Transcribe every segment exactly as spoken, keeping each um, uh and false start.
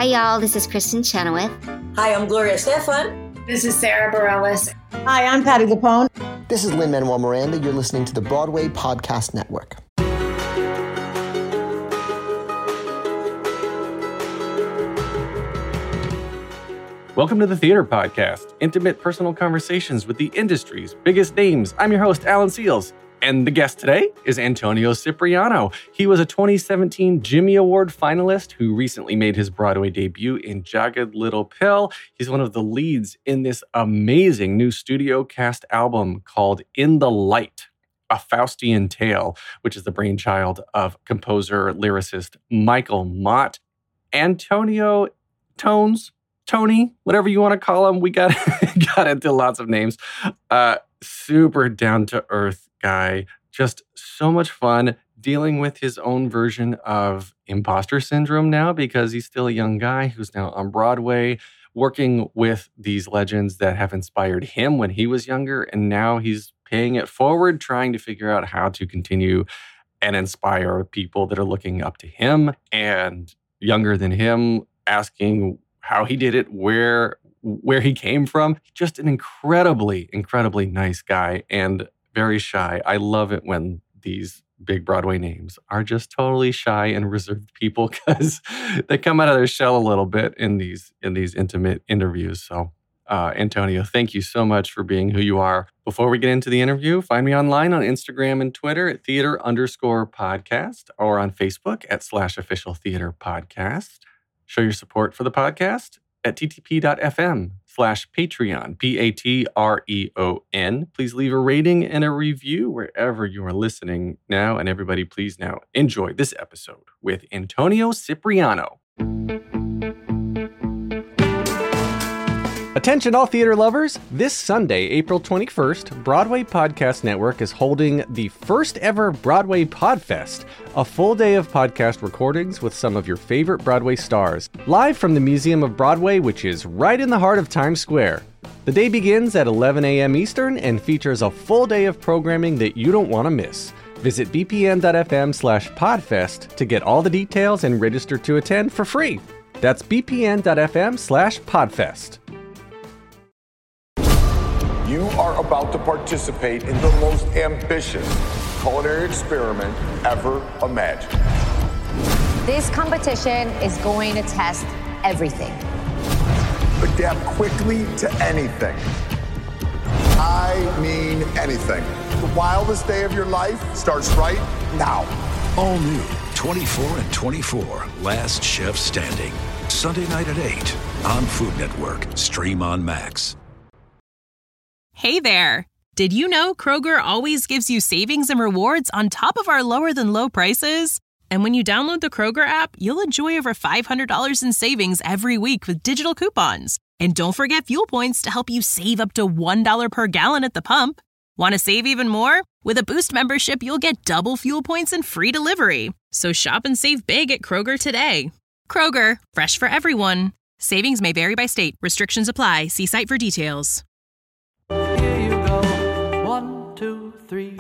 Hi, y'all. This is Kristen Chenoweth. Hi, I'm Gloria Stefan. This is Sarah Bareilles. Hi, I'm Patti LuPone. This is Lin-Manuel Miranda. You're listening to the Broadway Podcast Network. Welcome to the Theater Podcast, intimate personal conversations with the industry's biggest names. I'm your host, Alan Seals, and the guest today is Antonio Cipriano. He was a twenty seventeen Jimmy Award finalist who recently made his Broadway debut in Jagged Little Pill. He's one of the leads in this amazing new studio cast album called In the Light, A Faustian Tale, which is the brainchild of composer, lyricist Michael Mott. Antonio Tones, Tony, whatever you want to call him. We got, got into lots of names. Uh, super down-to-earth guy. Just so much fun dealing with his own version of imposter syndrome now because he's still a young guy who's now on Broadway working with these legends that have inspired him when he was younger. And now he's paying it forward, trying to figure out how to continue and inspire people that are looking up to him and younger than him, asking how he did it, where where he came from. Just an incredibly, incredibly nice guy and very shy. I love it when these big Broadway names are just totally shy and reserved people because they come out of their shell a little bit in these in these intimate interviews. So, uh, Antonio, thank you so much for being who you are. Before we get into the interview, find me online on Instagram and Twitter at theater underscore podcast or on Facebook at slash official theater podcast. Show your support for the podcast at ttp.fm slash Patreon, P A T R E O N. Please leave a rating and a review wherever you are listening now. And everybody, please now enjoy this episode with Antonio Cipriano. Attention all theater lovers! This Sunday, April twenty-first, Broadway Podcast Network is holding the first ever Broadway Podfest, a full day of podcast recordings with some of your favorite Broadway stars, live from the Museum of Broadway, which is right in the heart of Times Square. The day begins at eleven a.m. Eastern and features a full day of programming that you don't want to miss. Visit bpn.fm slash podfest to get all the details and register to attend for free. That's bpn.fm slash podfest. You are about to participate in the most ambitious culinary experiment ever imagined. This competition is going to test everything. Adapt quickly to anything. I mean anything. The wildest day of your life starts right now. All new, twenty-four and twenty-four, Last Chef Standing. Sunday night at eight on Food Network. Stream on Max. Hey there! Did you know Kroger always gives you savings and rewards on top of our lower-than-low prices? And when you download the Kroger app, you'll enjoy over five hundred dollars in savings every week with digital coupons. And don't forget fuel points to help you save up to one dollar per gallon at the pump. Want to save even more? With a Boost membership, you'll get double fuel points and free delivery. So shop and save big at Kroger today. Kroger, fresh for everyone. Savings may vary by state. Restrictions apply. See site for details. Here you go. One, two, three.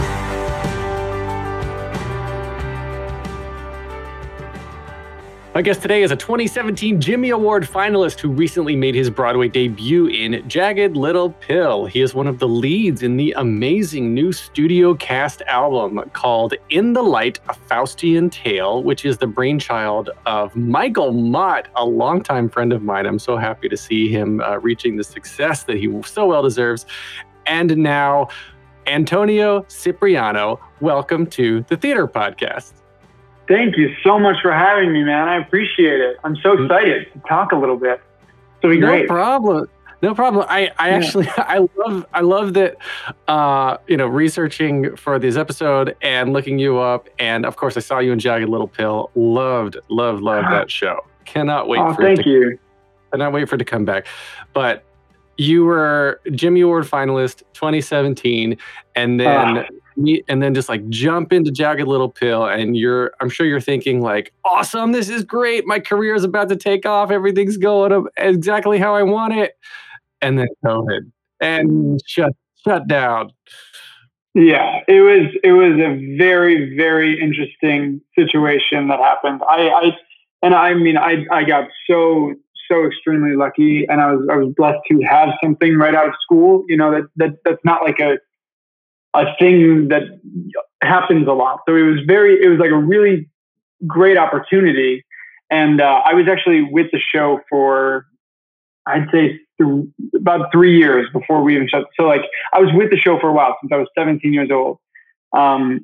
My guest today is a twenty seventeen Jimmy Award finalist who recently made his Broadway debut in Jagged Little Pill. He is one of the leads in the amazing new studio cast album called In the Light, A Faustian Tale, which is the brainchild of Michael Mott, a longtime friend of mine. I'm so happy to see him uh, reaching the success that he so well deserves. And now, Antonio Cipriano, welcome to the Theater Podcast. Thank you so much for having me, man. I appreciate it. I'm so excited to talk a little bit. It'll be no great. No problem. No problem. I, I yeah. actually, I love, I love that, uh, you know, researching for this episode and looking you up. And of course, I saw you in Jagged Little Pill. Loved, loved, loved that show. Cannot wait oh, for thank it to, you. Cannot wait for it to come back. But you were Jimmy Award finalist twenty seventeen, and then uh, and then just like jump into Jagged Little Pill, and you're I'm sure you're thinking like, awesome, this is great, my career is about to take off, everything's going exactly how I want it, and then COVID and shut shut down. Yeah, it was it was a very very interesting situation that happened. I, I and I mean, I I got so so extremely lucky, and I was I was blessed to have something right out of school. You know, that that that's not like a a thing that happens a lot. So it was very, it was like a really great opportunity. And uh, I was actually with the show for, I'd say th- about three years before we even shut. So like I was with the show for a while, since I was seventeen years old. Um,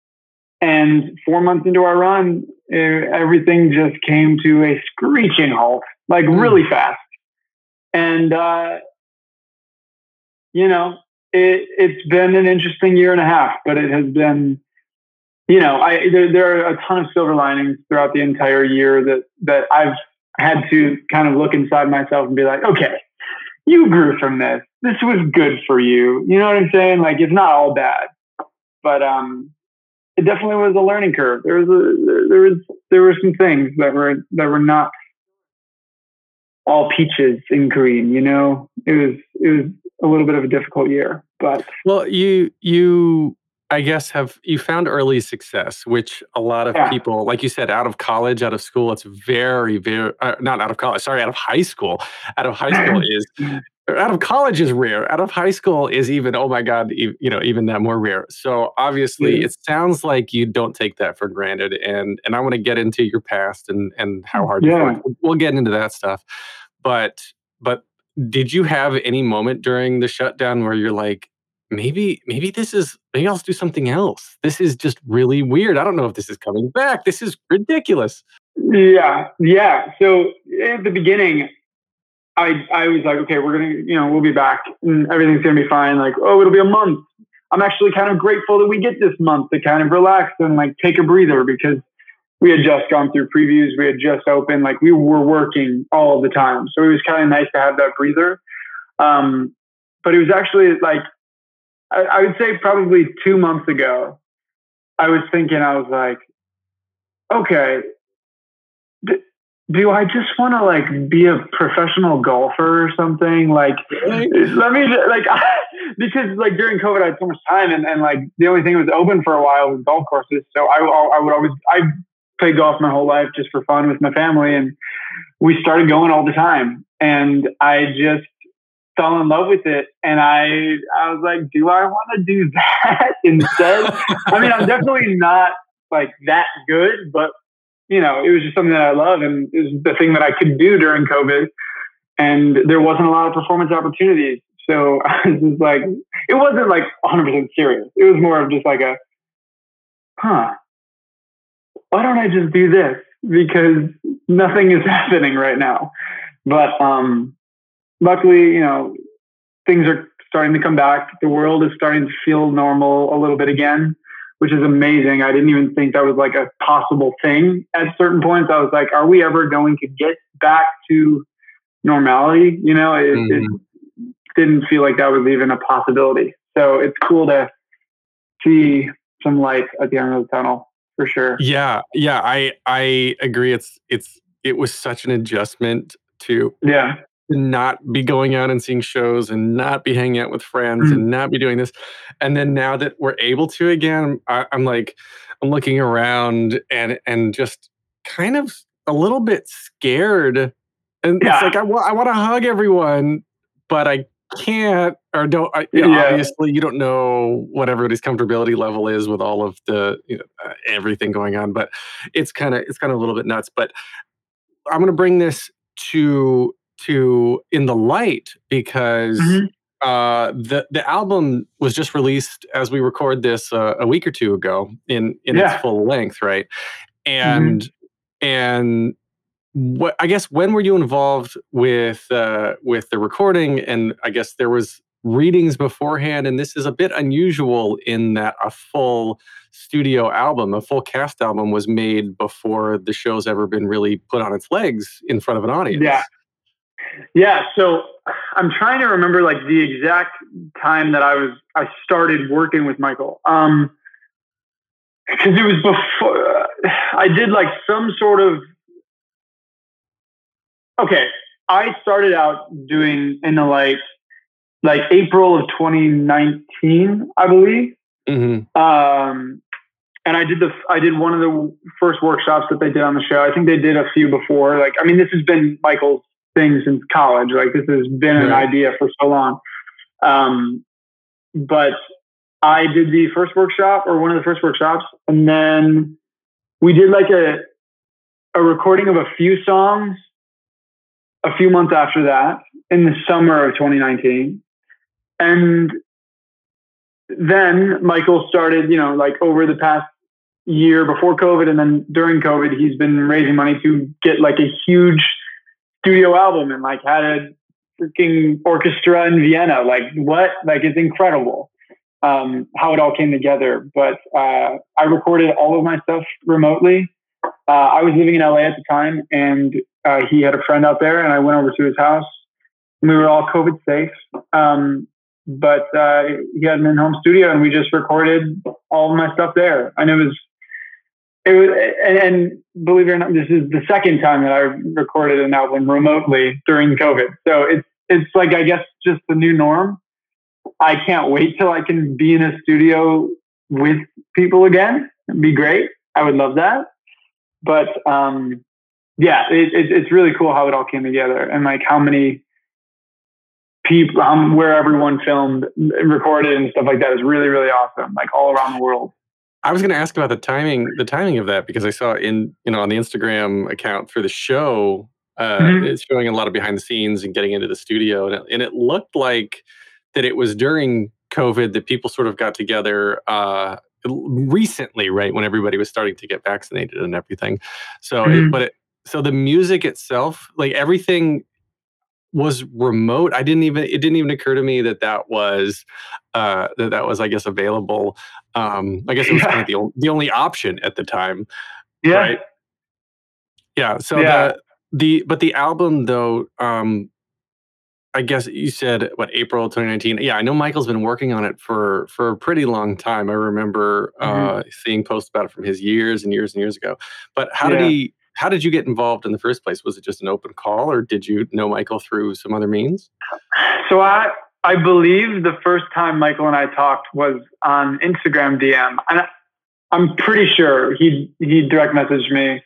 and four months into our run, uh, everything just came to a screeching halt, like mm. really fast. And, uh, you know, It, it's been an interesting year and a half, but it has been, you know, I there, there are a ton of silver linings throughout the entire year that that I've had to kind of look inside myself and be like, okay, you grew from this. This was good for you. You know what I'm saying? Like, it's not all bad, but um, it definitely was a learning curve. There was a, there was there were some things that were that were not all peaches and cream. You know, it was it was. a little bit of a difficult year, but well, you you I guess have you found early success, which a lot of yeah. people, like you said, out of college, out of school, it's very very uh, not out of college, sorry, out of high school. Out of high school is out of college is rare. Out of high school is even oh my god, you know, even that more rare. So obviously, yeah. it sounds like you don't take that for granted, and and I want to get into your past and and how hard yeah. you worked. We'll get into that stuff, but but. Did you have any moment during the shutdown where you're like, maybe, maybe this is, maybe I'll do something else. This is just really weird. I don't know if this is coming back. This is ridiculous. Yeah. Yeah. So at the beginning, I, I was like, okay, we're going to, you know, we'll be back and everything's going to be fine. Like, oh, it'll be a month. I'm actually kind of grateful that we get this month to kind of relax and like take a breather, because we had just gone through previews. We had just opened, like we were working all the time. So it was kind of nice to have that breather. Um, but it was actually like, I, I would say probably two months ago, I was thinking, I was like, okay, d- do I just want to like be a professional golfer or something? Like, let me like, because like during COVID, I had so much time, and, and like the only thing that was open for a while was golf courses. So I, I would always, I played golf my whole life just for fun with my family, and we started going all the time, and I just fell in love with it. And I, I was like, do I want to do that instead? I mean, I'm definitely not like that good, but you know, it was just something that I love, and it was the thing that I could do during COVID, and there wasn't a lot of performance opportunities. So I was just like, it wasn't like one hundred percent serious. It was more of just like a, huh, why don't I just do this? Because nothing is happening right now. But um, luckily, you know, things are starting to come back. The world is starting to feel normal a little bit again, which is amazing. I didn't even think that was like a possible thing at certain points. I was like, are we ever going to get back to normality? You know, it, mm-hmm. it didn't feel like that was even a possibility. So it's cool to see some light at the end of the tunnel. For sure. Yeah, yeah, I I agree. It's it's it was such an adjustment to yeah to not be going out and seeing shows and not be hanging out with friends mm-hmm. and not be doing this, and then now that we're able to again, I, I'm like I'm looking around and and just kind of a little bit scared, and yeah. it's like I want I want to hug everyone, but I can't or don't I, you know, yeah. obviously you don't know what everybody's comfortability level is with all of the you know uh, everything going on, but it's kind of it's kind of a little bit nuts. But I'm going to bring this to to in the light because mm-hmm. uh the the album was just released as we record this uh, a week or two ago in in yeah. its full length, right? And mm-hmm. and What I guess when were you involved with uh, with the recording? And I guess there was readings beforehand, and this is a bit unusual in that a full studio album, a full cast album, was made before the show's ever been really put on its legs in front of an audience. Yeah, yeah. So I'm trying to remember like the exact time that I was I started working with Michael, um, because it was before I did like some sort of. Okay, I started out doing In the Light like April of twenty nineteen, I believe. Mm-hmm. Um, and I did the I did one of the first workshops that they did on the show. I think they did a few before. Like, I mean, this has been Michael's thing since college. Like, this has been an Right. idea for so long. Um, but I did the first workshop, or one of the first workshops, and then we did like a a recording of a few songs a few months after that in the summer of twenty nineteen. And then Michael started, you know, like over the past year before COVID and then during COVID, he's been raising money to get like a huge studio album and like had a freaking orchestra in Vienna. Like what? Like it's incredible um, how it all came together. But uh, I recorded all of my stuff remotely. Uh, I was living in L A at the time, and uh, he had a friend out there, and I went over to his house. And we were all COVID safe. Um, but uh, he had an in-home studio, and we just recorded all of my stuff there. And it was, it was, and, and believe it or not, this is the second time that I recorded an album remotely during COVID. So it's it's like, I guess, just the new norm. I can't wait till I can be in a studio with people again. It'd be great. I would love that. But um, yeah, it, it, it's really cool how it all came together, and like how many people, um, where everyone filmed, recorded, and stuff like that is really, really awesome. Like all around the world. I was going to ask about the timing, the timing of that, because I saw in, you know, on the Instagram account for the show, uh, mm-hmm. it's showing a lot of behind the scenes and getting into the studio, and it, and it looked like that it was during COVID that people sort of got together uh, recently, right, when everybody was starting to get vaccinated and everything. So, mm-hmm. it, but it, so the music itself, like everything was remote. I didn't even, it didn't even occur to me that that was, uh, that that was, I guess, available. Um, I guess it was yeah. kind of the, o- the only option at the time. Yeah. Right? Yeah. So yeah. the, the, but the album though, um, I guess you said what, April twenty nineteen. Yeah. I know Michael's been working on it for, for a pretty long time. I remember, mm-hmm. uh, seeing posts about it from his years and years and years ago, but how yeah. did he, How did you get involved in the first place? Was it just an open call, or did you know Michael through some other means? So I, I believe the first time Michael and I talked was on Instagram D M, and I, I'm pretty sure he he direct messaged me,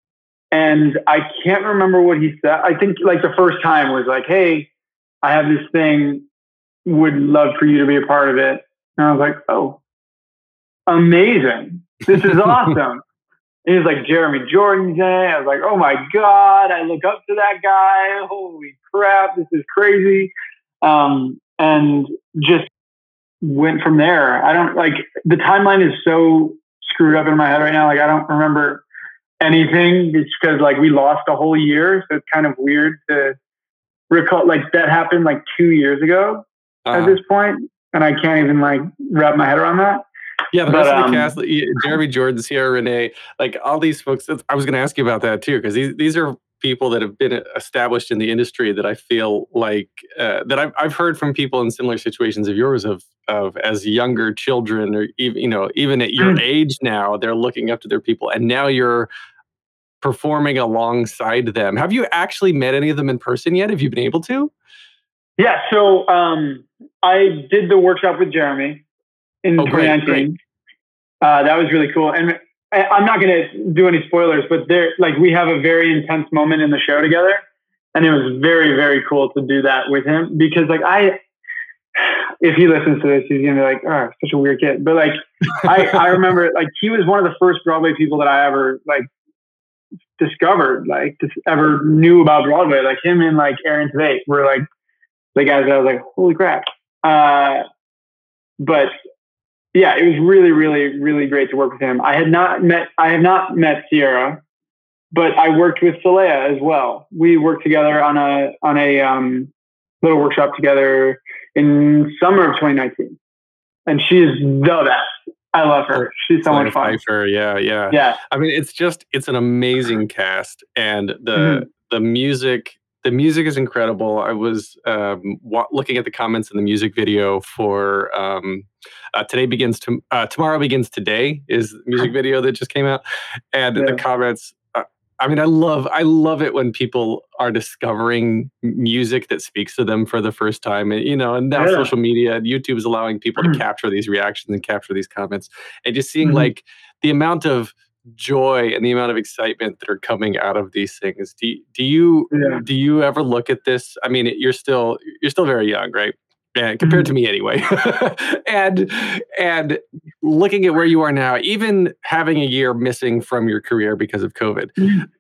and I can't remember what he said. I think like the first time was like, "Hey, I have this thing. Would love for you to be a part of it." And I was like, "Oh, amazing! This is awesome." He was like, Jeremy Jordan's in it. I was like, oh my God, I look up to that guy. Holy crap, this is crazy. Um, and just went from there. I don't like, the timeline is so screwed up in my head right now. Like, I don't remember anything. It's because like we lost a whole year. So it's kind of weird to recall. Like that happened like two years ago uh-huh. at this point, and I can't even like wrap my head around that. Yeah, the but, rest of um, the cast, Jeremy Jordan, Sierra Renee, like all these folks, I was going to ask you about that too, because these, these are people that have been established in the industry that I feel like, uh, that I've, I've heard from people in similar situations of yours of, of as younger children, or even, you know, even at your age now, they're looking up to their people, and now you're performing alongside them. Have you actually met any of them in person yet? Have you been able to? Yeah, so um, I did the workshop with Jeremy in oh, twenty nineteen. Uh, that was really cool. And I, I'm not going to do any spoilers, but there, like, we have a very intense moment in the show together. And it was very, very cool to do that with him, because like I, if he listens to this, he's going to be like, oh, such a weird kid. But like, I, I remember like he was one of the first Broadway people that I ever like discovered, like just ever knew about Broadway. Like him and like Aaron Tveit were like the guys that I was like, holy crap. Uh, but yeah, it was really, really, really great to work with him. I had not met, I have not met Sierra, but I worked with Saleha as well. We worked together on a, on a um, little workshop together in summer of twenty nineteen. And she is the best. I love her. She's so much fun. Pfeiffer, yeah, yeah. Yeah. I mean, it's just, it's an amazing cast, and the, mm-hmm. the music, The music is incredible. I was um, wa- looking at the comments in the music video for um, uh, Today Begins, to, uh, Tomorrow Begins Today is the music video that just came out. And yeah. the comments, uh, I mean, I love, I love it when people are discovering music that speaks to them for the first time. And, you know, and now Yeah. social media and YouTube is allowing people to capture these reactions and capture these comments, and just seeing Mhm. like the amount of joy and the amount of excitement that are coming out of these things. Do you, do you, Yeah. do you ever look at this? I mean, you're still, you're still very young, right? And compared to me anyway. and and looking at where you are now, even having a year missing from your career because of COVID,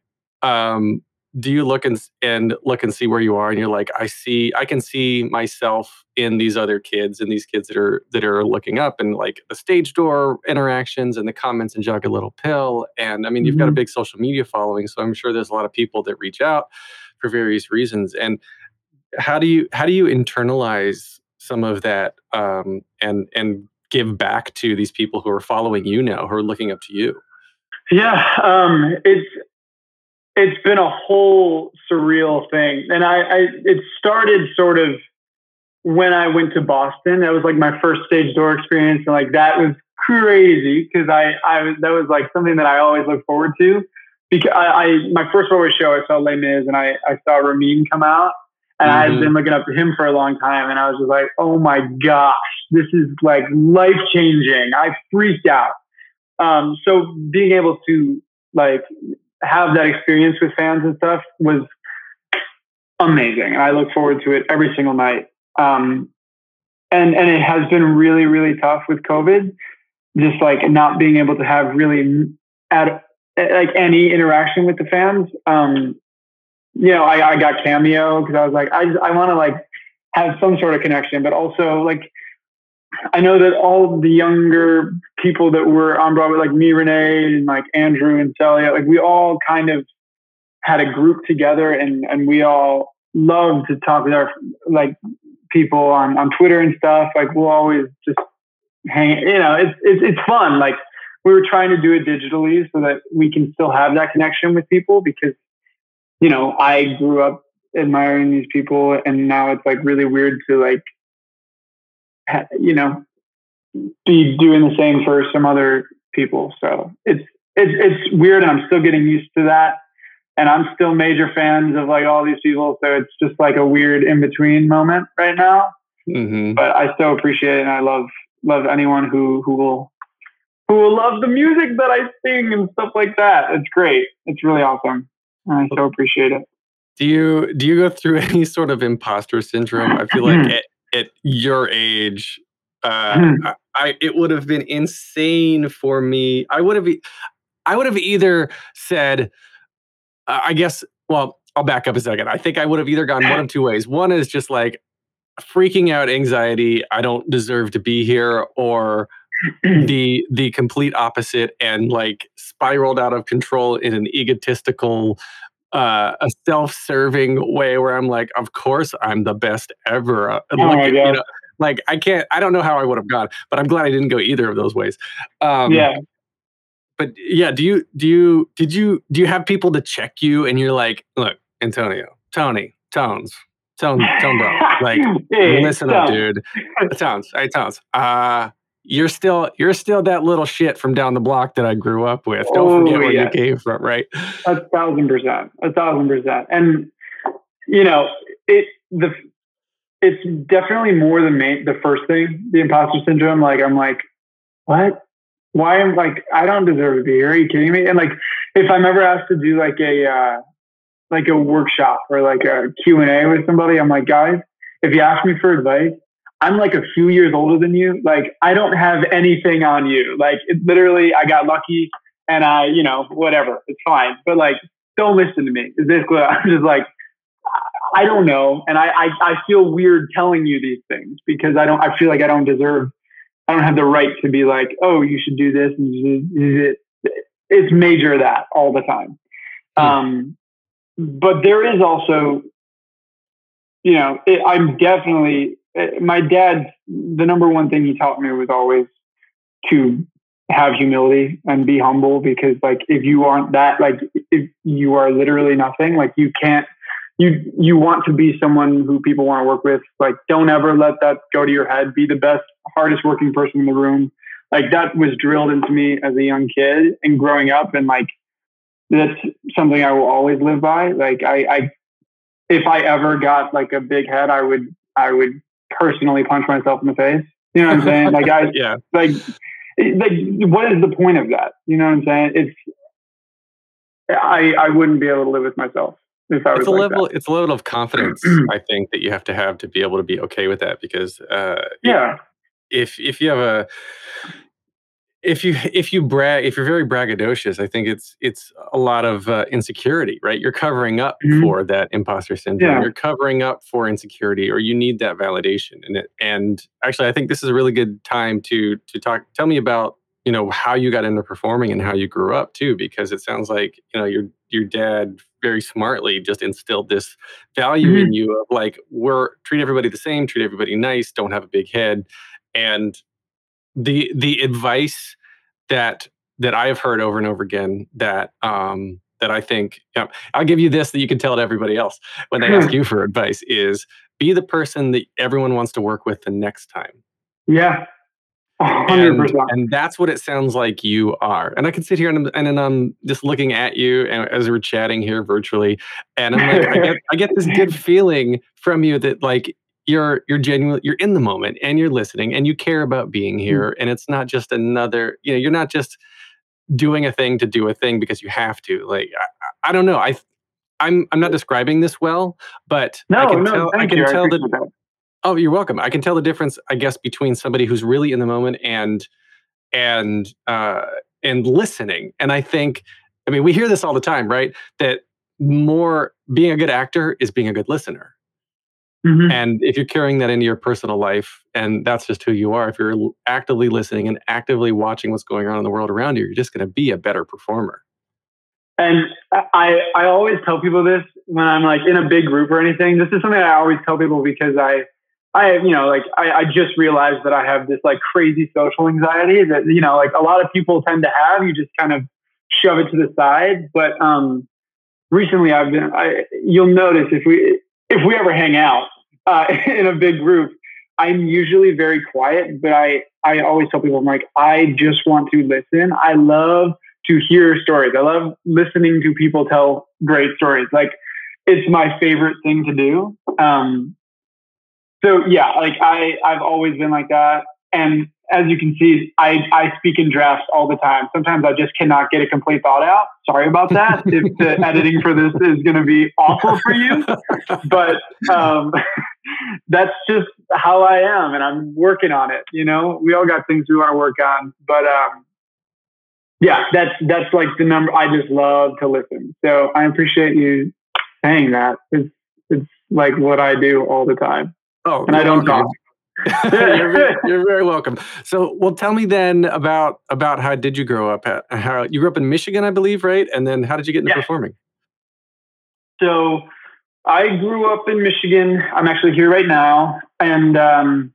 um, do you look and and look and see where you are, and you're like, I see, I can see myself in these other kids and these kids that are that are looking up, and like the stage door interactions and the comments and Jug a Little Pill, and I mean, you've got a Mhm. big social media following, so I'm sure there's a lot of people that reach out for various reasons. And how do you how do you internalize some of that, um, and and give back to these people who are following you now, who are looking up to you? Yeah, um, it's it's been a whole surreal thing, and I, I it started sort of when I went to Boston. That was like my first stage door experience, and like that was crazy because I I was that was like something that I always look forward to. Because I, I my first Broadway show, I saw Les Mis, and I I saw Ramin come out. And I had been looking up to him for a long time, and I was just like, oh my gosh, this is like life changing. I freaked out. Um, so being able to like have that experience with fans and stuff was amazing. And I look forward to it every single night. Um, and, and it has been really, really tough with COVID, just like not being able to have really at like any interaction with the fans. Um, You know, I, I got Cameo because I was like, I just, I want to like have some sort of connection, but also like, I know that all the younger people that were on Broadway, like me, Renee, and like Andrew and Celia, like we all kind of had a group together, and, and we all love to talk with our like people on, on Twitter and stuff. Like we'll always just hang, you know, it's, it's, it's fun. Like we were trying to do it digitally so that we can still have that connection with people, because you know, I grew up admiring these people, and now it's like really weird to like, ha- you know, be doing the same for some other people. So it's, it's, it's weird, and I'm still getting used to that. And I'm still major fans of like all these people. So it's just like a weird in between moment right now. Mm-hmm. But I still appreciate it. And I love, love anyone who, who will, who will love the music that I sing and stuff like that. It's great. It's really awesome. I so appreciate it. Do you do you go through any sort of imposter syndrome? I feel like at, at your age, uh, I, I it would have been insane for me. I would have I would have either said, uh, I guess. Well, I'll back up a second. I think I would have either gone one of two ways. One is just like freaking out, anxiety. I don't deserve to be here, or the the complete opposite, and like spiraled out of control in an egotistical, uh, a self-serving way where I'm like, of course I'm the best ever. Uh, Oh look my at, God. you know, like I can't, I don't know how I would have gone, but I'm glad I didn't go either of those ways. Um, Yeah. But yeah, do you, do you, did you, do you have people to check you and you're like, look, Antonio, Tony, Tones, Tone, Tone bro, like, Hey, listen up, Tone. dude. Tones, hey, Tones. Uh, You're still you're still that little shit from down the block that I grew up with. Don't Oh, forget where yeah. you came from, right? A thousand percent, a thousand percent. And you know, it the it's definitely more the main the first thing, the imposter syndrome. Like I'm like, what? Why am like I don't deserve to be here? Are you kidding me? And like if I'm ever asked to do like a uh, like a workshop or like a Q and A with somebody, I'm like, guys, if you ask me for advice, I'm like a few years older than you. Like I don't have anything on you. Like it literally, I got lucky and I, you know, whatever, it's fine. But like, don't listen to me. It's basically, I'm just like, I don't know. And I, I, I feel weird telling you these things because I don't, I feel like I don't deserve, I don't have the right to be like, oh, you should do this. And you should do it. It's major that all the time. Hmm. Um, but there is also, you know, it, I'm definitely, my dad, the number one thing he taught me was always to have humility and be humble, because like, if you aren't that, like if you are literally nothing, like you can't, you, you want to be someone who people want to work with. Like, don't ever let that go to your head. Be the best, hardest working person in the room. Like that was drilled into me as a young kid and growing up. And like, that's something I will always live by. Like I, I, if I ever got like a big head, I would, I would personally punch myself in the face. You know what I'm saying? Like I, yeah. like, like, what is the point of that? You know what I'm saying? It's, I, I wouldn't be able to live with myself if I was it's a like level, that. It's a level of confidence, I think, that you have to have to be able to be okay with that. Because uh, yeah, if if you have a if you if you brag if you're very braggadocious, I think it's it's a lot of uh, insecurity, right? You're covering up mm-hmm. for that imposter syndrome. Yeah. You're covering up for insecurity, or you need that validation. And it, and actually, I think this is a really good time to to talk. Tell me about, you know, how you got into performing and how you grew up too, because it sounds like, you know, your your dad very smartly just instilled this value mm-hmm. in you of like, we're treat everybody the same, treat everybody nice, don't have a big head. And the the advice that that I've heard over and over again that um, that I think, you know, I'll give you this that you can tell to everybody else when they ask you for advice is be the person that everyone wants to work with the next time. Yeah. one hundred percent. And, and that's what it sounds like you are. And I can sit here and, and, and I'm just looking at you and, as we're chatting here virtually. And I'm like, I get, I get this good feeling from you that like, you're, you're genuine, you're in the moment and you're listening and you care about being here. Mm-hmm. And it's not just another, you know, you're not just doing a thing to do a thing because you have to. Like, I, I don't know. I, I'm, I'm not describing this well, but no, I can no, tell, I can you. tell I that, that. Oh, you're welcome. I can tell the difference, I guess, between somebody who's really in the moment and and uh, and listening. And I think, I mean, we hear this all the time, right? That more being a good actor is being a good listener. Mm-hmm. And if you're carrying that into your personal life, and that's just who you are, if you're actively listening and actively watching what's going on in the world around you, you're just going to be a better performer. And I, I always tell people this when I'm like in a big group or anything. This is something I always tell people because I, I, you know, like I, I just realized that I have this like crazy social anxiety that, you know, like a lot of people tend to have. You just kind of shove it to the side. But um, recently I've been, I, you'll notice if we, if we ever hang out uh, in a big group, I'm usually very quiet, but I, I always tell people, I'm like, I just want to listen. I love to hear stories. I love listening to people tell great stories. Like it's my favorite thing to do. Um, so yeah, like I, I've always been like that. And as you can see, I, I speak in drafts all the time. Sometimes I just cannot get a complete thought out. Sorry about that. If the editing for this is going to be awful for you, but um, that's just how I am. And I'm working on it. You know, we all got things we want to work on, but um, yeah, that's, that's like the number. I just love to listen. So I appreciate you saying that. It's, it's like what I do all the time. Oh, and I don't talk. you're, very, you're very welcome. So, well, tell me then about about how did you grow up? At, how you grew up in Michigan, I believe, right? And then how did you get into yeah. performing? So, I grew up in Michigan. I'm actually here right now, and um,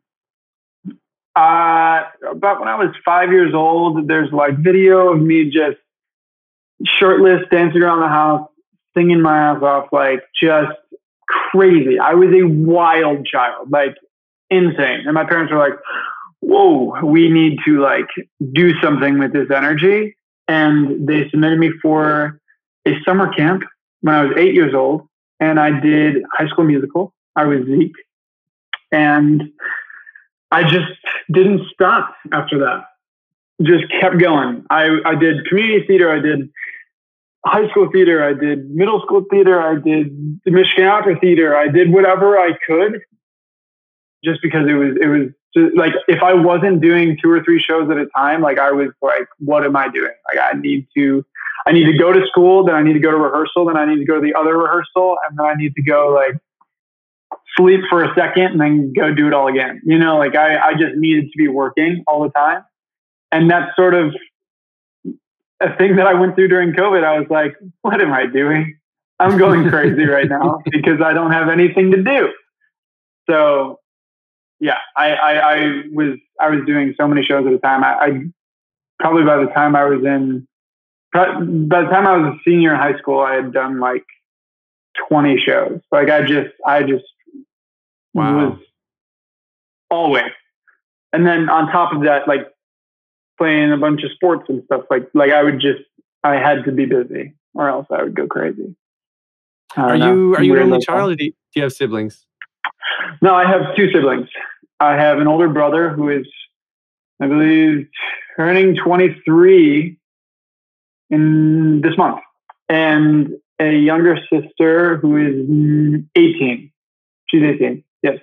uh, about when I was five years old, there's like video of me just shirtless, dancing around the house, singing my ass off, like just crazy. I was a wild child, like insane. And my parents were like, whoa, we need to like do something with this energy. And they submitted me for a summer camp when I was eight years old. And I did High School Musical. I was Zeke. And I just didn't stop after that. Just kept going. I, I did community theater. I did high school theater. I did middle school theater. I did the Michigan Opera Theater. I did whatever I could just because it was, it was just like, if I wasn't doing two or three shows at a time, like I was like, what am I doing? Like I need to, I need to go to school, then I need to go to rehearsal, then I need to go to the other rehearsal. And then I need to go like sleep for a second and then go do it all again. You know, like I, I just needed to be working all the time. And that's sort of a thing that I went through during COVID. I was like, what am I doing? I'm going crazy right now because I don't have anything to do. So yeah, I, I, I was, I was doing so many shows at a time. I, I probably by the time I was in, by the time I was a senior in high school, I had done like twenty shows. Like I just, I just wow. was always. And then on top of that, like playing a bunch of sports and stuff, like, like I would just, I had to be busy. or else I would go crazy. Are you are you an only child, or do you, do you have siblings? No, I have two siblings. I have an older brother who is, I believe, turning twenty-three in this month, and a younger sister who is eighteen. She's eighteen, yes.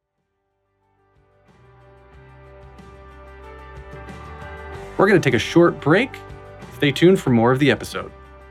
We're going to take a short break. Stay tuned for more of the episode.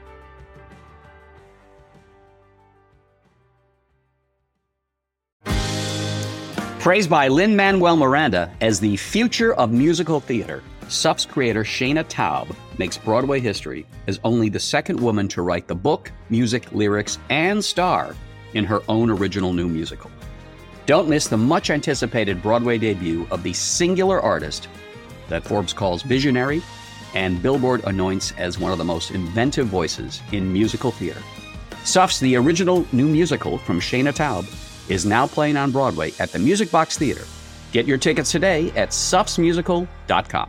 Praised by Lin-Manuel Miranda as the future of musical theater, S U F's creator Shana Taub makes Broadway history as only the second woman to write the book, music, lyrics, and star in her own original new musical. Don't miss the much-anticipated Broadway debut of the singular artist that Forbes calls visionary and Billboard anoints as one of the most inventive voices in musical theater. S U F's The Original New Musical from Shana Taub is now playing on Broadway at the Music Box Theater. Get your tickets today at sufs musical dot com.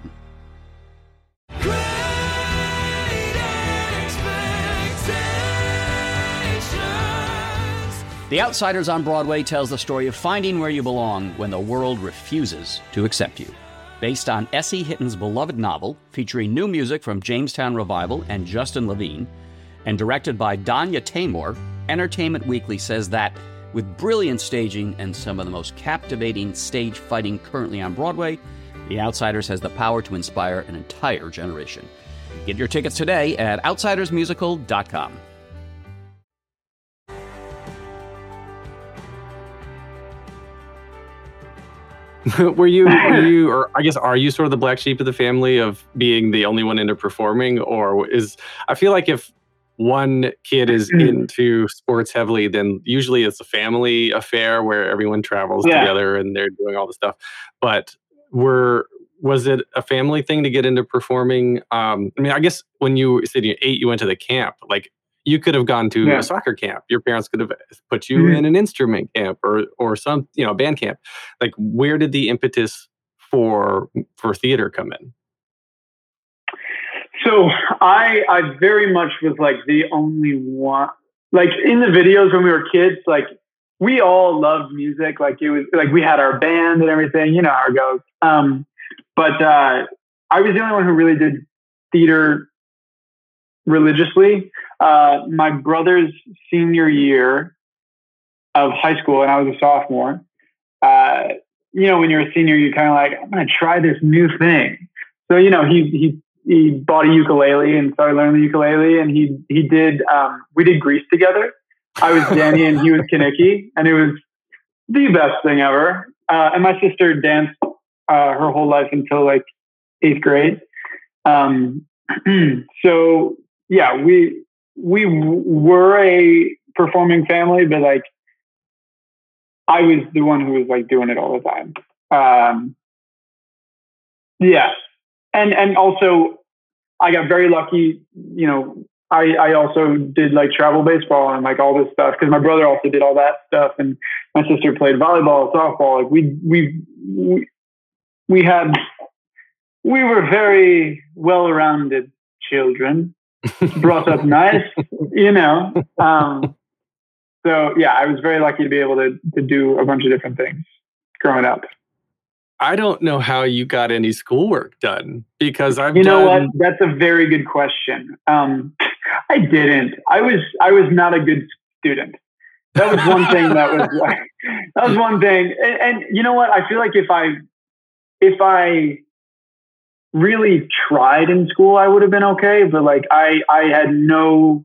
The Outsiders on Broadway tells the story of finding where you belong when the world refuses to accept you. Based on Essie Hitton's beloved novel, featuring new music from Jamestown Revival and Justin Levine, and directed by Danya Taymor, Entertainment Weekly says that with brilliant staging and some of the most captivating stage fighting currently on Broadway, The Outsiders has the power to inspire an entire generation. Get your tickets today at outsiders musical dot com. were you, were you, or I guess, are you sort of the black sheep of the family of being the only one into performing? Or is, I feel like if one kid is into sports heavily, then usually it's a family affair where everyone travels yeah. together and they're doing all the stuff. But were, was it a family thing to get into performing? Um, I mean, I guess when you said you're eight, you went to the camp. Like, you could have gone to yeah. a soccer camp. Your parents could have put you mm-hmm. in an instrument camp or or some, you know, band camp. Like, where did the impetus for for theater come in? So I I very much was like the only one. Like, in the videos when we were kids, like, we all loved music. Like, it was like we had our band and everything. You know how it goes. Um, but uh, I was the only one who really did theater religiously. Uh, my brother's senior year of high school, and I was a sophomore. Uh, you know, when you're a senior, you're kind of like, I'm going to try this new thing. So, you know, he he he bought a ukulele and started learning the ukulele, and he he did. Um, we did Grease together. I was Danny and he was Kaneki, and it was the best thing ever. Uh, and my sister danced uh, her whole life until like eighth grade. Um, so yeah, we we were a performing family, but like I was the one who was like doing it all the time. Um, yeah, and and also I got very lucky. You know, I I also did like travel baseball and like all this stuff because my brother also did all that stuff, and my sister played volleyball, softball. Like we we we, we had we were very well-rounded children, brought up nice, you know. Um, so yeah, I was very lucky to be able to to do a bunch of different things growing up. I don't know how you got any schoolwork done because I've you know done... what? That's a very good question. Um, I didn't. I was I was not a good student. That was one thing. That was like, that was one thing. And, and you know what? I feel like if I if I really tried in school, I would have been okay. But like I I had no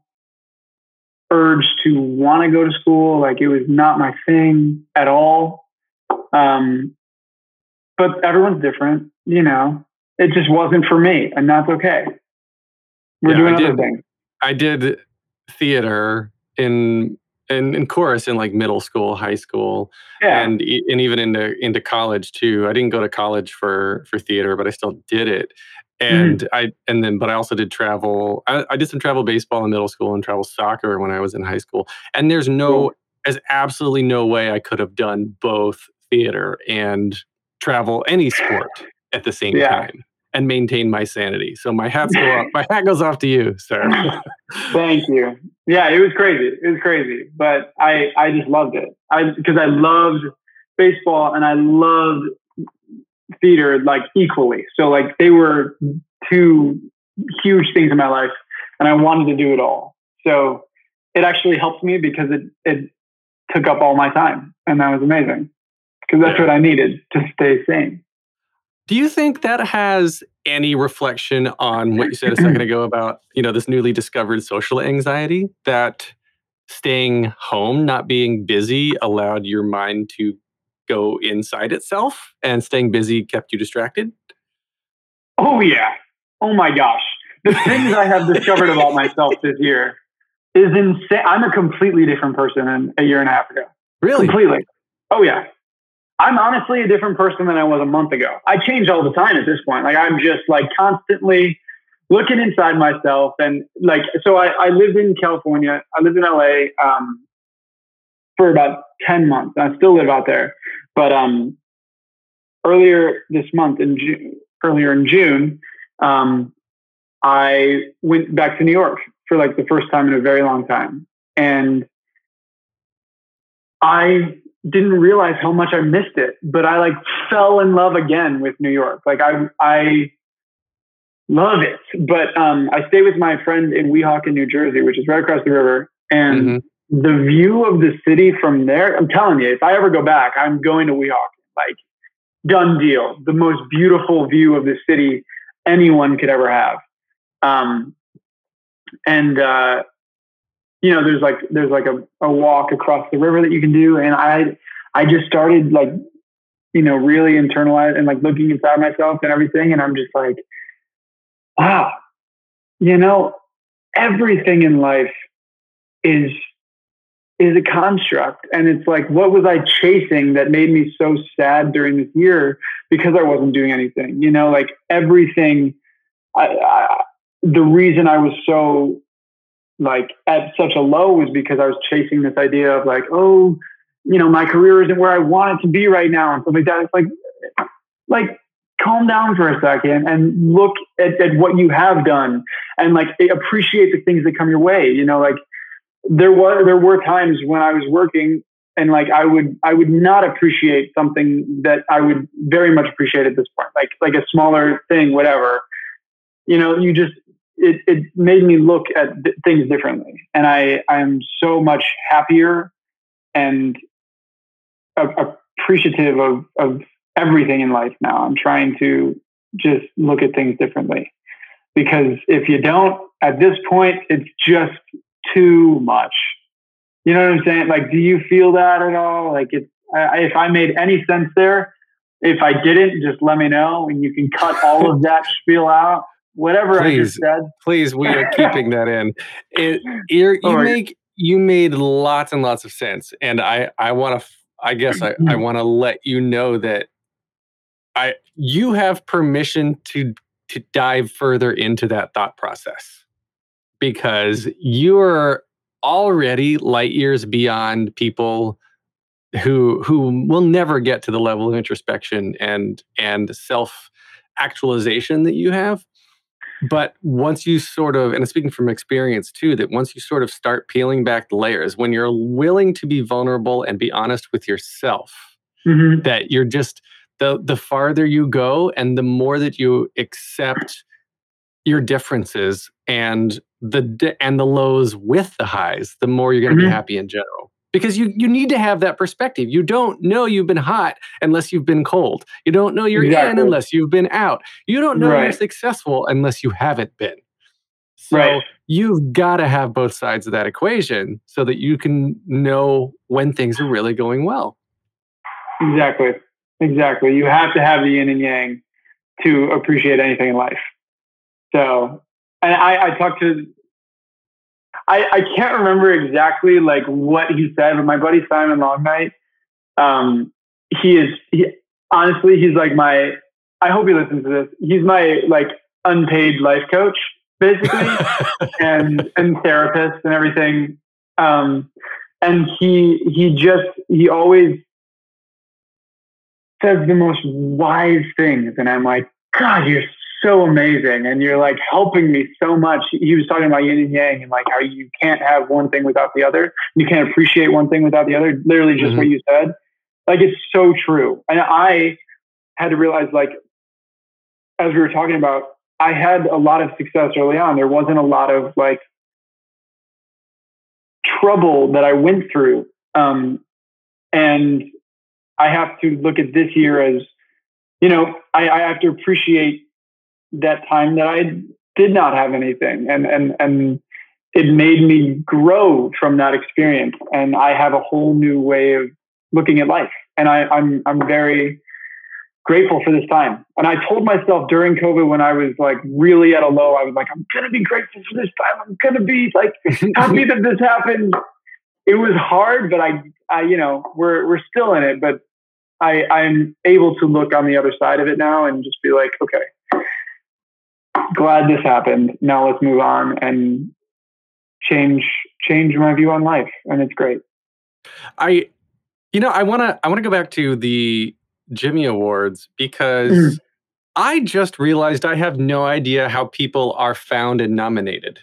urge to want to go to school. Like it was not my thing at all. Um, but everyone's different, you know. It just wasn't for me, and that's okay. We're yeah, doing I other did, things. I did theater in in in chorus in like middle school, high school, yeah. and and even into into college too. I didn't go to college for for theater, but I still did it. And mm. I and then, but I also did travel. I, I did some travel baseball in middle school and travel soccer when I was in high school. And there's no, cool. there's absolutely no way I could have done both theater and travel any sport at the same yeah. time. and maintain my sanity. So my hat's go off. My hat goes off to you, sir. Thank you. Yeah, it was crazy. It was crazy, but I I just loved it. I because I loved baseball and I loved theater like equally. So like they were two huge things in my life, and I wanted to do it all. So it actually helped me because it it took up all my time, and that was amazing because that's yeah. what I needed to stay sane. Do you think that has any reflection on what you said a second ago about, you know, this newly discovered social anxiety, that staying home, not being busy, allowed your mind to go inside itself, and staying busy kept you distracted? Oh, yeah. Oh, my gosh. The things I have discovered about myself this year is insane. I'm a completely different person than a year and a half ago. Really? Completely. Oh, yeah. I'm honestly a different person than I was a month ago. I change all the time at this point. Like I'm just like constantly looking inside myself. And like, so I, I lived in California. I lived in L A um, for about ten months. I still live out there. But um, earlier this month, in June, earlier in June, um, I went back to New York for like the first time in a very long time. And I didn't realize how much I missed it, but I like fell in love again with New York. Like I, I love it. But um, I stay with my friend in Weehawken, New Jersey, which is right across the river. And mm-hmm. the view of the city from there, I'm telling you, if I ever go back, I'm going to Weehawken. Like done deal. The most beautiful view of the city anyone could ever have. Um, and, uh, you know, there's like, there's like a, a walk across the river that you can do. And I, I just started like, you know, really internalize and like looking inside myself and everything. And I'm just like, wow, you know, everything in life is, is a construct. And it's like, what was I chasing that made me so sad during this year because I wasn't doing anything, you know, like everything, I, I the reason I was so like at such a low was because I was chasing this idea of like, oh, you know, my career isn't where I want it to be right now and stuff like that. It's like, like calm down for a second and look at, at what you have done and like appreciate the things that come your way. You know, like there was, there were times when I was working and like, I would, I would not appreciate something that I would very much appreciate at this point, like, like a smaller thing, whatever, you know, you just, It, it made me look at th- things differently. And I, I'm so much happier and a- appreciative of, of everything in life now. I'm trying to just look at things differently because if you don't, at this point, it's just too much. You know what I'm saying? Like, do you feel that at all? Like it's, I, if I made any sense there, if I didn't, just let me know and you can cut all of that spiel out. Whatever please, I just said. Please, we are keeping that in. It, you're, you right. make you made lots and lots of sense, and I I want to I guess I, I want to let you know that I you have permission to to dive further into that thought process because you're already light years beyond people who who will never get to the level of introspection and and self actualization that you have. But once you sort of, and I'm speaking from experience too, that once you sort of start peeling back the layers, when you're willing to be vulnerable and be honest with yourself, mm-hmm. that you're just, the the farther you go and the more that you accept your differences and the and the lows with the highs, the more you're going to mm-hmm. be happy in general. Because you you need to have that perspective. You don't know you've been hot unless you've been cold. You don't know you're exactly. in unless you've been out. You don't know right. you're successful unless you haven't been. So right. you've got to have both sides of that equation so that you can know when things are really going well. Exactly. Exactly. You have to have the yin and yang to appreciate anything in life. So, and I, I talked to... I, I can't remember exactly like what he said, but my buddy Simon Longnight, um, he is, he, honestly, he's like my, I hope he listens to this. He's my like unpaid life coach basically and, and therapist and everything. Um, and he, he just, he always says the most wise things. And I'm like, God, you're so amazing. And you're like helping me so much. He was talking about yin and yang and like how you can't have one thing without the other. You can't appreciate one thing without the other. Literally just mm-hmm. what you said. Like, it's so true. And I had to realize, like, as we were talking about, I had a lot of success early on. There wasn't a lot of like trouble that I went through. Um, and I have to look at this year as, you know, I, I have to appreciate that time that I did not have anything. And, and, and it made me grow from that experience. And I have a whole new way of looking at life. And I, I'm, I'm very grateful for this time. And I told myself during COVID, when I was like really at a low, I was like, I'm going to be grateful for this time. I'm going to be like happy that this happened. It was hard, but I, I, you know, we're, we're still in it, but I, I'm able to look on the other side of it now and just be like, okay, glad this happened. Now let's move on and change, change my view on life. And it's great. I, you know, I want to, I want to go back to the Jimmy Awards because mm. I just realized I have no idea how people are found and nominated.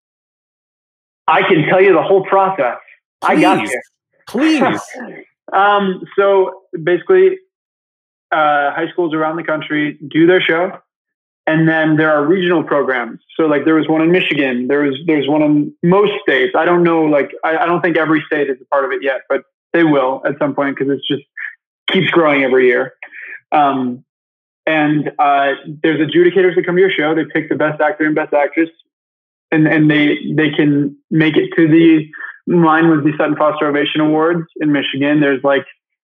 I can tell you the whole process. Please, I got you. Please. um, so basically, uh, high schools around the country do their show. And then there are regional programs. So like there was one in Michigan. There was, there's one in most states. I don't know, like, I, I don't think every state is a part of it yet, but they will at some point because it's just keeps growing every year. Um, and uh, there's adjudicators that come to your show. They pick the best actor and best actress, and, and they they can make it to the, mine was the Sutton Foster Ovation Awards in Michigan. There's like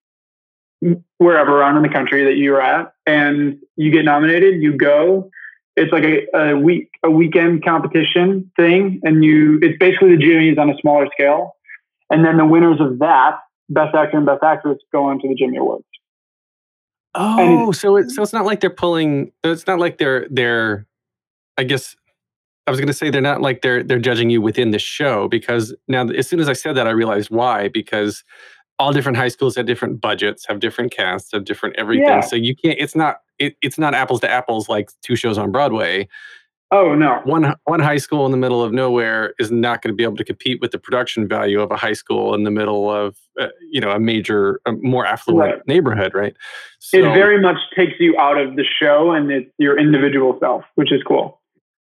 wherever around in the country that you're at, and you get nominated, you go. It's like a, a week a weekend competition thing, and you it's basically the Jimmys on a smaller scale. And then the winners of that, Best Actor and Best Actress, go on to the Jimmy Awards. Oh, so it's so it's not like they're pulling. It's not like they're they're. I guess I was going to say they're not like they're they're judging you within the show, because now as soon as I said that, I realized why. Because all different high schools have different budgets, have different casts, have different everything. Yeah. So you can't. It's not. It, it's not apples to apples like two shows on Broadway. Oh, no. One one high school in the middle of nowhere is not going to be able to compete with the production value of a high school in the middle of, uh, you know, a major, a more affluent right. neighborhood, right? So, it very much takes you out of the show and it's your individual self, which is cool.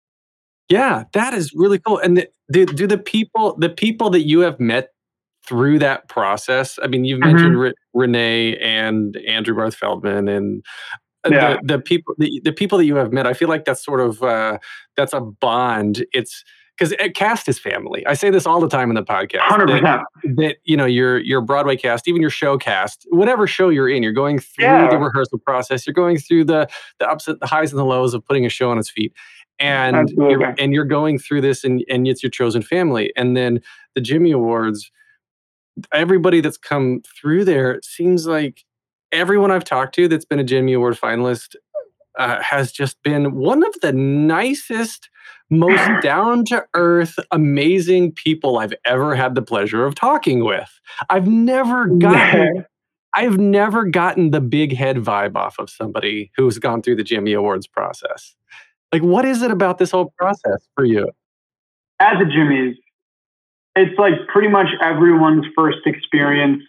Yeah, that is really cool. And the, do, do the people, the people that you have met through that process, I mean, you've mm-hmm. mentioned Re- Renee and Andrew Barth Feldman and Yeah. The, the people, the, the people that you have met, I feel like that's sort of uh, that's a bond. It's because cast is family. I say this all the time in the podcast. Hundred percent. That you know your your Broadway cast, even your show cast, whatever show you're in, you're going through yeah. the rehearsal process. You're going through the the ups, the highs and the lows of putting a show on its feet, and you're, and you're going through this, and and it's your chosen family. And then the Jimmy Awards, everybody that's come through there seems like. Everyone I've talked to that's been a Jimmy Award finalist uh, has just been one of the nicest, most down-to-earth, amazing people I've ever had the pleasure of talking with. I've never gotten, yeah. I've never gotten the big head vibe off of somebody who's gone through the Jimmy Awards process. Like, what is it about this whole process for you? At the Jimmys, it's like pretty much everyone's first experience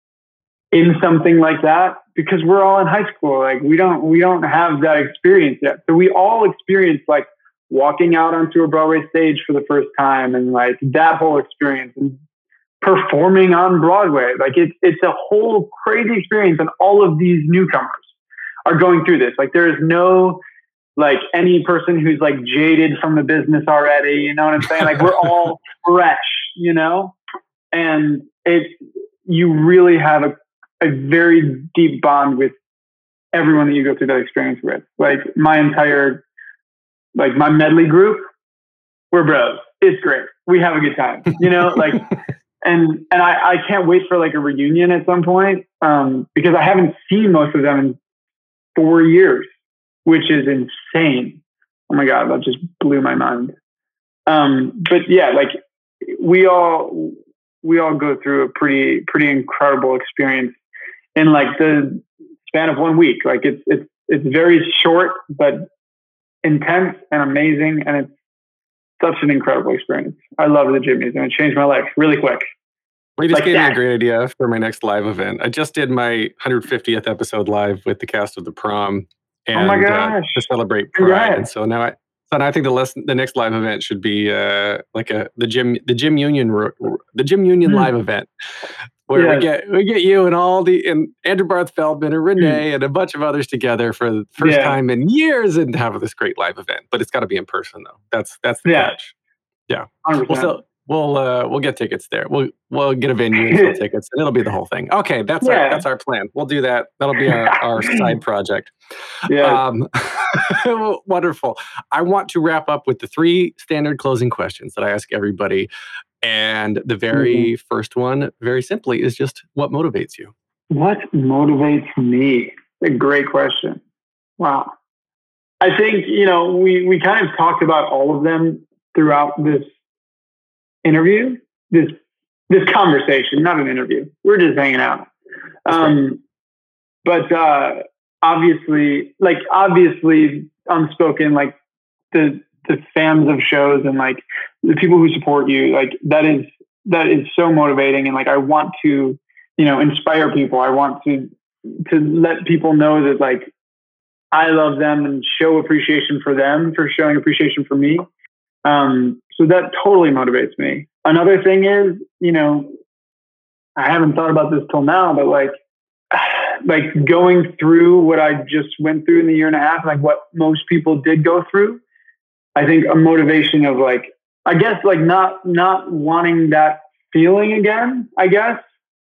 in something like that, because we're all in high school. Like we don't, we don't have that experience yet. So we all experience like walking out onto a Broadway stage for the first time and like that whole experience and performing on Broadway. Like it's, it's a whole crazy experience. And all of these newcomers are going through this. Like there is no, like any person who's like jaded from the business already, you know what I'm saying? Like we're all fresh, you know, and it, you really have a, a very deep bond with everyone that you go through that experience with. Like my entire, like my medley group, we're bros. It's great. We have a good time, you know, like, and, and I, I can't wait for like a reunion at some point. Um, because I haven't seen most of them in four years, which is insane. Oh my God, that just blew my mind. Um, but yeah, like we all, we all go through a pretty, pretty incredible experience in like the span of one week. Like it's, it's, it's very short, but intense and amazing, and it's such an incredible experience. I love the gym music, and it changed my life really quick. Well, you just Like gave that. me a great idea for my next live event. I just did my one hundred fiftieth episode live with the cast of The Prom, and Oh my uh, gosh. to celebrate Pride. Congrats. And so now I, so now I think the less, the next live event should be uh, like a the gym the gym union ro- the gym union Hmm. live event where we Yes. get we get you and all the and Andrew Barth Feldman and Renee and a bunch of others together for the first Yeah. time in years and have this great live event. But it's got to be in person though. That's that's the Yeah. catch. Yeah. one hundred We'll percent. sell, we'll uh, we'll get tickets there. We'll we'll get a venue and sell tickets, and it'll be the whole thing. Okay, that's Yeah. our that's our plan. We'll do that. That'll be our, our side project. Yeah. Um, wonderful. I want to wrap up with the three standard closing questions that I ask everybody, and the very Mm-hmm. first one, very simply, is just what motivates you. What motivates me? A great question. Wow. I think, you know, we, we kind of talked about all of them throughout this interview, this this conversation, not an interview. We're just hanging out. Um, but uh, obviously, like obviously unspoken, like the the fans of shows and like the people who support you, like that is that is so motivating. And like I want to, you know, inspire people. I want to to let people know that like I love them and show appreciation for them for showing appreciation for me. Um, so that totally motivates me. Another thing is, you know, I haven't thought about this till now, but like, like going through what I just went through in the year and a half, like what most people did go through, I think a motivation of like, I guess like not, not wanting that feeling again, I guess.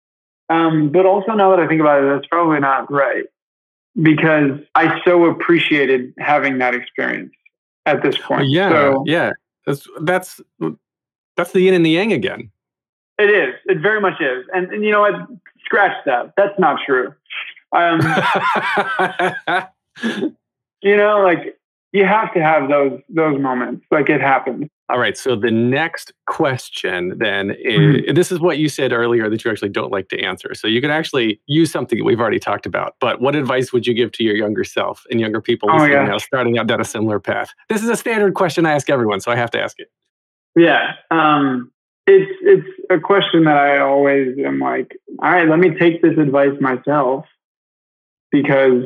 Um, but also now that I think about it, that's probably not right because I so appreciated having that experience at this point. Yeah, so, yeah. That's that's that's the yin and the yang again. It is. It very much is. And, and you know what? Scratch that. That's not true. Um, you know, like you have to have those those moments. Like it happens. All right. So the next question then is, Mm-hmm. this is what you said earlier that you actually don't like to answer. So you can actually use something that we've already talked about. But what advice would you give to your younger self and younger people Oh my listening gosh. now, starting out down a similar path? This is a standard question I ask everyone, so I have to ask it. Yeah. Um, it's it's a question that I always am like, all right, let me take this advice myself because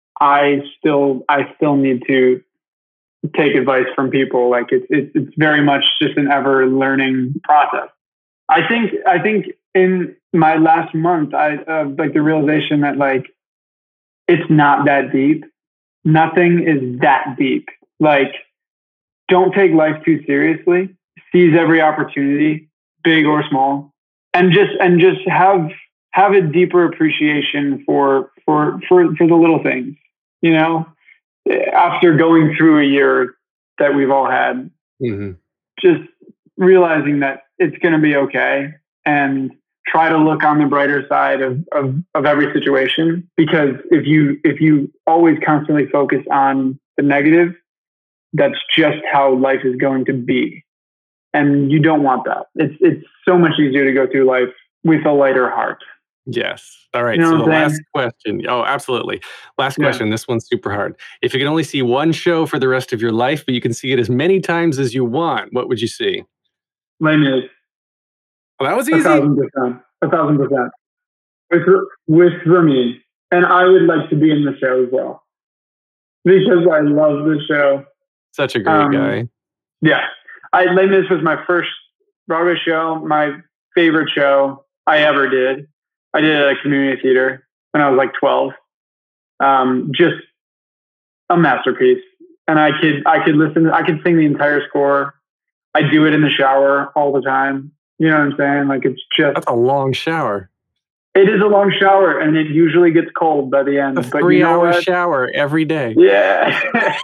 I still I still need to take advice from people. Like it's it's it's very much just an ever learning process. I think I think in my last month, I uh, like the realization that like it's not that deep. Nothing is that deep. Like don't take life too seriously. Seize every opportunity, big or small, and just and just have have a deeper appreciation for for for for the little things. You know, after going through a year that we've all had, Mm-hmm. just realizing that it's going to be okay, and try to look on the brighter side of, of of every situation. Because if you if you always constantly focus on the negative, that's just how life is going to be. And you don't want that. It's it's so much easier to go through life with a lighter heart. Yes. All right. You know so what the I'm last saying? question. Oh, absolutely. Last Yeah. question. This one's super hard. If you can only see one show for the rest of your life, but you can see it as many times as you want, what would you see? Les Mis. Well, that was A easy. thousand percent. A thousand percent. With, with Rami. And I would like to be in the show as well. Because I love the show. Such a great Um, guy. Yeah. I Les Mis was my first Broadway show, my favorite show I ever did. I did it at a community theater when I was like twelve. Um, just a masterpiece. And I could I could listen, I could sing the entire score. I do it in the shower all the time. You know what I'm saying? Like it's just That's a long shower. it is a long shower and it usually gets cold by the end. A But you know three-hour what? shower every day. Yeah.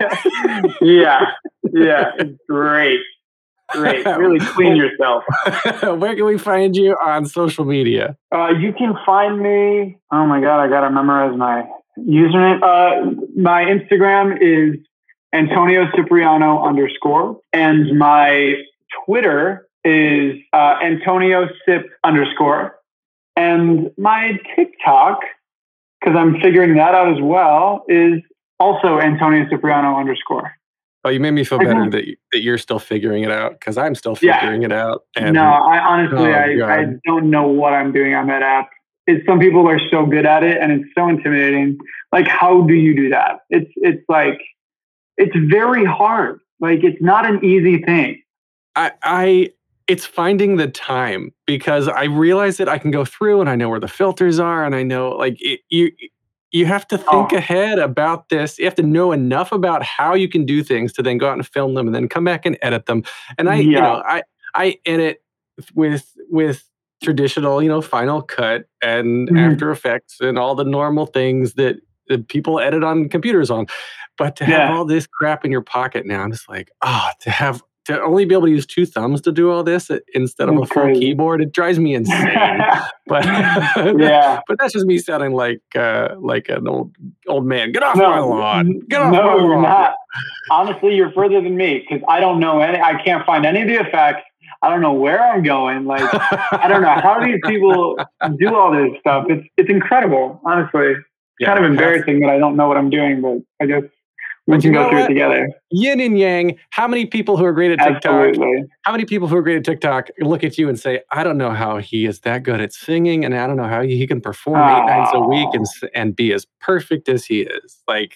yeah. Yeah. It's great. Great. Really clean yourself. Where can we find you on social media? Uh, you can find me. Oh my God, I gotta memorize my username. Uh, my Instagram is Antonio Cipriano underscore, and my Twitter is uh, Antonio Cip underscore, and my TikTok, because I'm figuring that out as well, is also Antonio Cipriano underscore. Oh, you made me feel better that you, that you're still figuring it out because I'm still figuring yeah. it out. And, no, I honestly, oh, I, I don't know what I'm doing on that app. It's, some people are so good at it, and it's so intimidating. Like, how do you do that? It's it's like it's very hard. Like, it's not an easy thing. I, I it's finding the time because I realize that I can go through and I know where the filters are, and I know like it, you. You have to think oh. ahead about this. You have to know enough about how you can do things to then go out and film them and then come back and edit them. And I, yeah. you know, I, I edit with, with traditional, you know, Final Cut and mm-hmm. After Effects and all the normal things that, that people edit on computers on. But to have yeah. all this crap in your pocket now, I'm just like, oh, to have, to only be able to use two thumbs to do all this instead of that's a full crazy. keyboard, it drives me insane. but yeah, but that's just me sounding like uh, like an old old man. Get off no, my lawn! Get off no, my lawn! You're not. Honestly, you're further than me because I don't know any. I can't find any of the effects. I don't know where I'm going. Like I don't know how these people do all this stuff. It's it's incredible. Honestly, it's yeah, kind of embarrassing that I don't know what I'm doing, but I guess. We can go through what? it together. Yin and yang. How many people who are great at TikTok? Absolutely. How many people who are great at TikTok look at you and say, "I don't know how he is that good at singing, and I don't know how he can perform oh. eight nights a week and and be as perfect as he is." Like,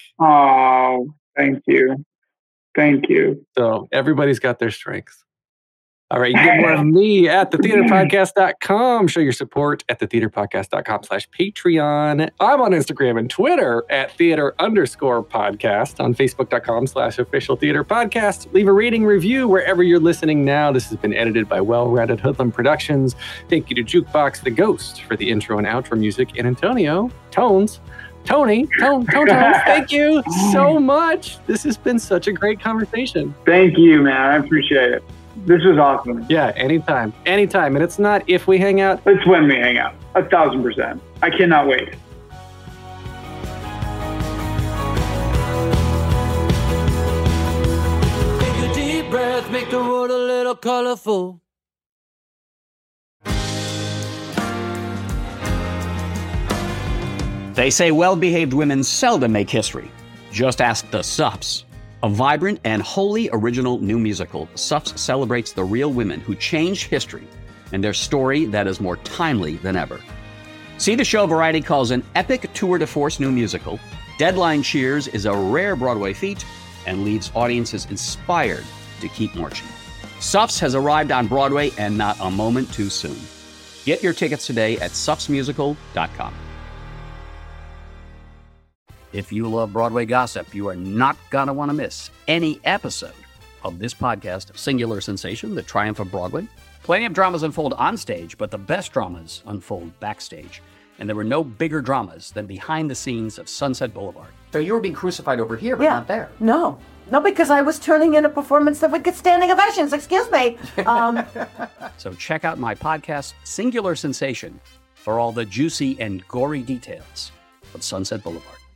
oh, thank you, thank you. So everybody's got their strengths. All right, you get more of me at the theater podcast dot com. Show your support at the theater podcast dot com slash Patreon. I'm on Instagram and Twitter at theater underscore podcast, on facebook dot com slash official theater podcast. Leave a rating review wherever you're listening now. This has been edited by Well-Rounded Hoodlum Productions. Thank you to Jukebox the Ghost for the intro and outro music, and Antonio Tones. Tony, Tone, Tone, Tone, thank you so much. This has been such a great conversation. Thank you, man. I appreciate it. This was awesome. Yeah, anytime. Anytime. And it's not if we hang out. It's when we hang out. A thousand percent. I cannot wait. Take a deep breath, make the world a little colorful. They say well-behaved women seldom make history. Just ask the Sups. A vibrant and wholly original new musical, Sups celebrates the real women who changed history and their story that is more timely than ever. See the show Variety calls an epic tour de force new musical. Deadline cheers is a rare Broadway feat and leaves audiences inspired to keep marching. Sups has arrived on Broadway and not a moment too soon. Get your tickets today at sups musical dot com. If you love Broadway gossip, you are not going to want to miss any episode of this podcast, Singular Sensation, The Triumph of Broadway. Plenty of dramas unfold on stage, but the best dramas unfold backstage. And there were no bigger dramas than behind the scenes of Sunset Boulevard. So you were being crucified over here, but yeah. not there. No. No, because I was turning in a performance that would get standing ovations. Excuse me. Um... So check out my podcast, Singular Sensation, for all the juicy and gory details of Sunset Boulevard.